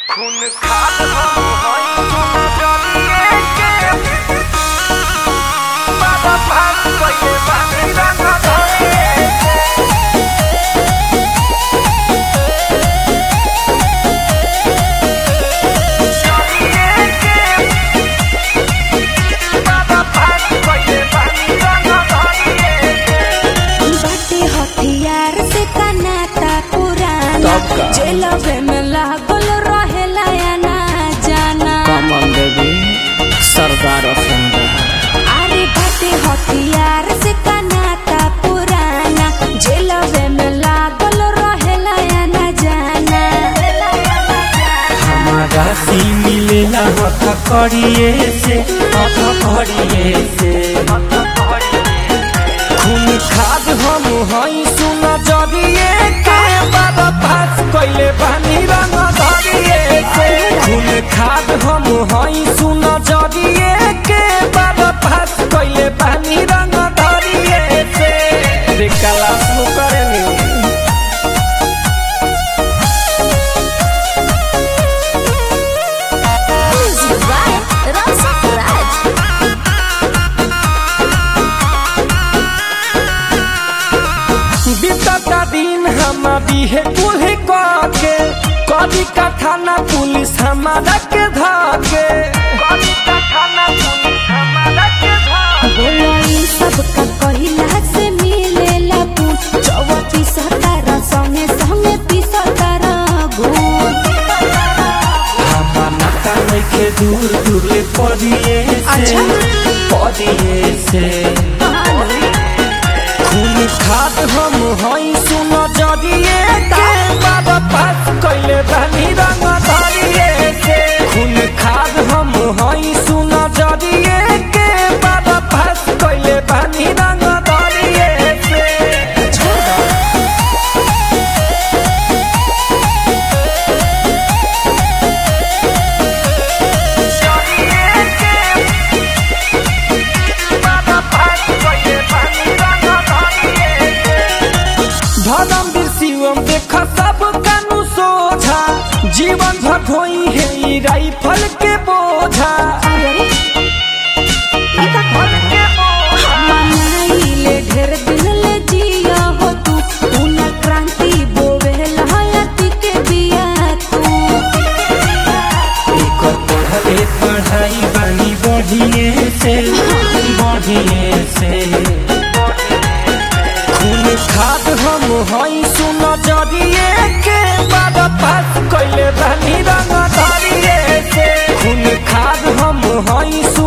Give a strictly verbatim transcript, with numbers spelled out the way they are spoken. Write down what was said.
खून खात हम हई जलिए के बाबा भाग गइले बानी रंग धइए जलिए के बाबा भाग गइले बानी रंग धइए बाटे हथियार से कनाता पुराना तब का? जेलवे में लागल रहेला या ना जाना। कमल देवी सरदार अफंदा अरे बाटे हथियार से कनाता पुराना जेलवे में लागल रहेला या ना जाना। हमारा सी मिलेला हथ करिए से हथ करिए से खून खाद हम हई सुन जरिए के बाबा पास कइले बानी रंग धरिए से खून खाद हम हई सुन जरिए के बाबा पास कइले बानी रंग धरिए से रे कलास नु करेनी बीतता दिन हमारी है कुल्ही के कभी का थाना पुलिस हमारा के धाके कभी का थाना पुलिस हमारा के धाके बोलो ई सब का कहिला से मिलेला पूछ चौकी सतारा संगे संगे पिसतारा घूर। हमारा नाता लेके दूर दूर ले पड़िए से पड़िए से खून खाद हम हई सुन जरिए के बाबा पास कइले बानी रंग धरिए से खून खाद हम हई सुन जरिए के बाबा पास कइले बानी रंग धरिए से जलिए के बाबा भाग गइले बानी रंग धइए धर्मवीर शिवम देख सब कानू सोझा जीवन भर धोई है ई राइफल के बोझा के मोह मनाइले ढेर दिन ले जिया हो तू पूना क्रांति बोवेला हयाती के दिया तू। एक पढ़ले पढ़ाई बानी बढ़िए से बढ़िए से खून खाद हम हई सुन जरिए के बाबा पास कइले बानी रंग धरिए से खून खाद हम हई